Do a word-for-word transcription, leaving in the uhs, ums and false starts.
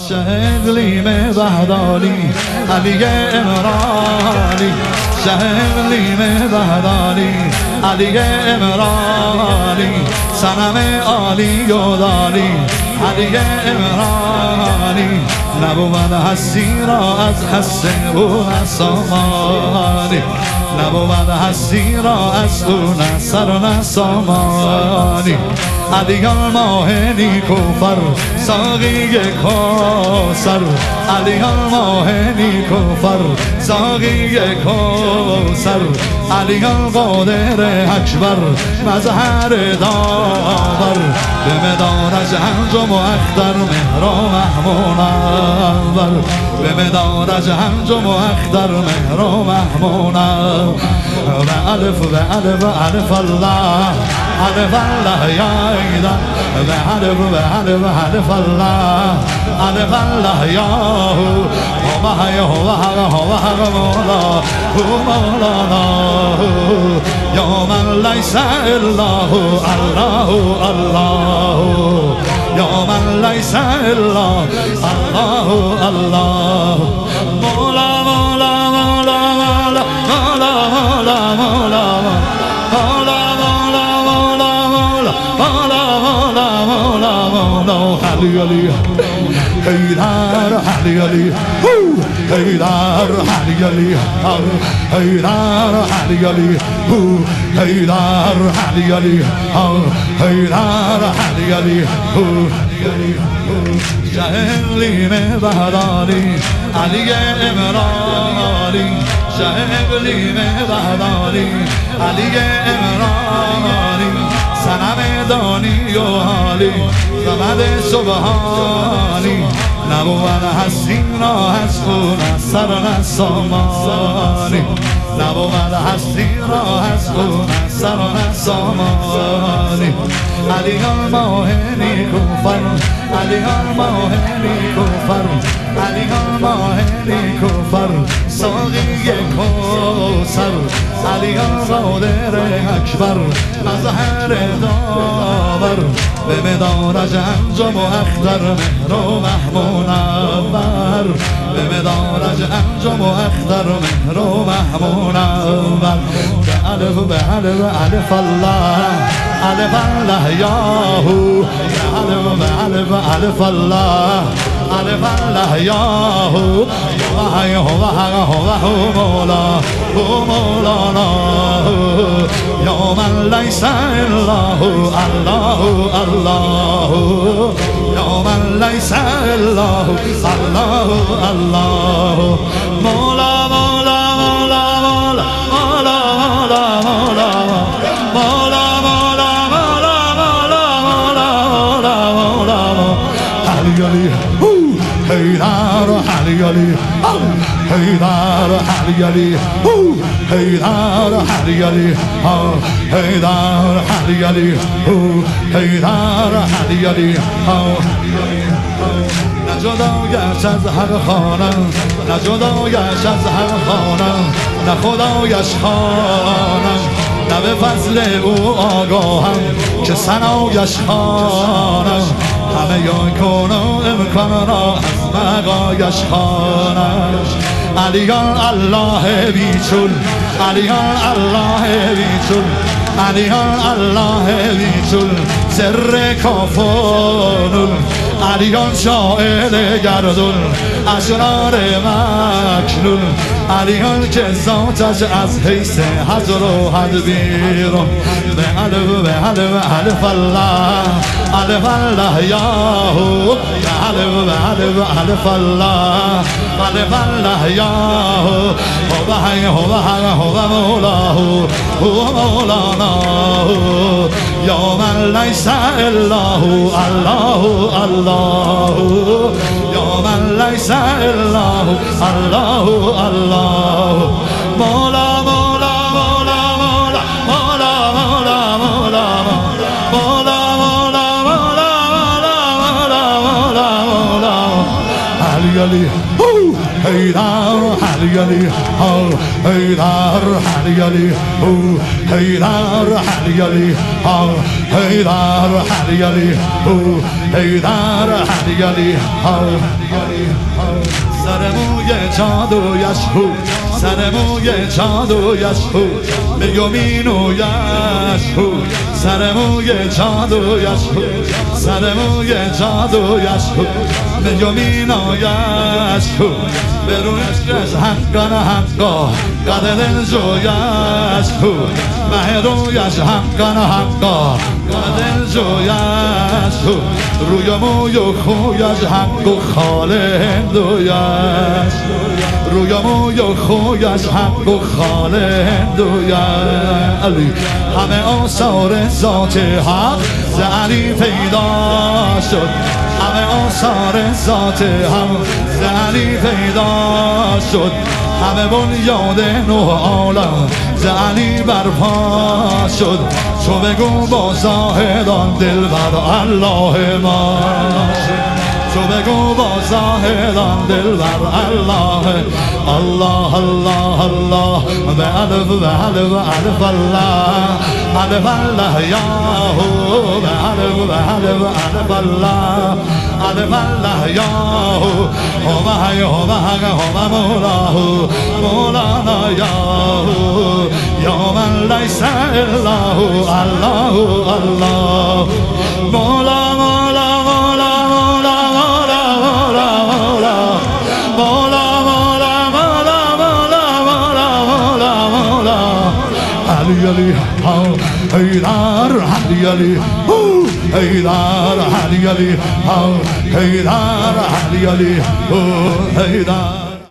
شه اقلیم بهداری علی عمرانی شه اقلیم بهداری علی عمرانی صنم عالی و داری علی عمرانی نبود هستی را از حس او نسامانی نبود هستی را از او نصر و نسامانی علی ماه نیکوفر ساقی کوثر علی ماه نیکوفر ساقی کوثر علی قادر اکبر مظهر داور به مدارج انجم و اختر مهر و محمون اول به مدارج انجم و اختر مهر و محمون و الف و الف و الف الله الف الله یا ایدان و الف و الف و الف الله الف الله یا هو هو هو هو هو مولا هو مولانا یا من لیس الا هو الله الله یا من لیس الا الله الله مولا مولا مولا مولا مولا مولا مولا علی علی حیدر علی علی حیدر علی علی حیدر علی علی حیدر علی علی حیدر علی علی شهلیم بهداری علی عمرانی شهلیم بهداری علی عمرانی صنم دانی و حالی زمد سبحانی نبود هستی را از خون سر نسامانی نبود هستی را از خون سر نسامانی علی ماه نیکوفر علی ماه نیکوفر علی ماه نیکوفر ساقی کوثر علی قادر اکبر مظهر داور به مدارج انجم و اختر مهر و محمون اول به مدارج انجم و اختر مهر و محمون اول به الف به الف الف الله الف الله یاهو به الف به الف الف الله الف الله یاهو هو هو هو هو مولا هو مولانا یا من لیس الا هو الله الله یا من لیس الا هو الله الله مولا مولا مولا مولا مولا مولا مولا مولا مولا مولا مولا مولا مولا علی علی حیدر علی علی حیدر علی علی حیدر علی علی حیدر علی علی حیدر علی علی نه جدایش از هر خانه نه جدایش از هر خانه نه خدایش خانم نه به فضل او آگاهم که ثنایش خوانم همه یا کن و امکان را از مقایش خوانم علیان الله بیچون علیان الله بیچون علیان الله بیچون سر کافانون علیان شاعر گردون اشرار مکنون علیان که ذاتش از حیث حضر و حد بیرون به الف به الف الف الله الف الله یاهو به الف به الف الف الله الف الله یاهو هو هو هو مولاه هو مولانا یا من لیس الا هو الله الله یا من لیس الا هو الله الله مولا مولا مولا مولا مولا مولا مولا مولا مولا مولا مولا مولا مولا علی علی حیدر علی علی ها حیدر علی علی او حیدر علی علی ها حیدر علی علی او حیدر علی علی ها سر موی جادویش بود سر موی جادویش بود به یمینویش بود سر موی جادویش بود سر موی جادویش بود به یمینویش بود به رویش از حقان حقا قد دل جویش بود مه رویش حقان حقا قد دل جویش بود روی موی و خویش حق و خالندویش روی موی و خویش حق و خالندویش علی همه آثار ذات حق ز علی پیدا شد همه آثار ذات حق ز علی پیدا شد همه بنیاد نوح عالم ز علی برپا شد چو بگو با زاهدان دل بر الله ما تو بگو با زاهدان دل بر الله الله الله الله به الف به الف الف الله الف الله یاهو به الف به الف الف الله الف الله یاهو هم هی هم حق هم مولاه مولانا یاهو یا من لیس الا الله الله مولا مولا علی علی ها حیدر علی علی او حیدر علی علی ها حیدر علی علی او حیدر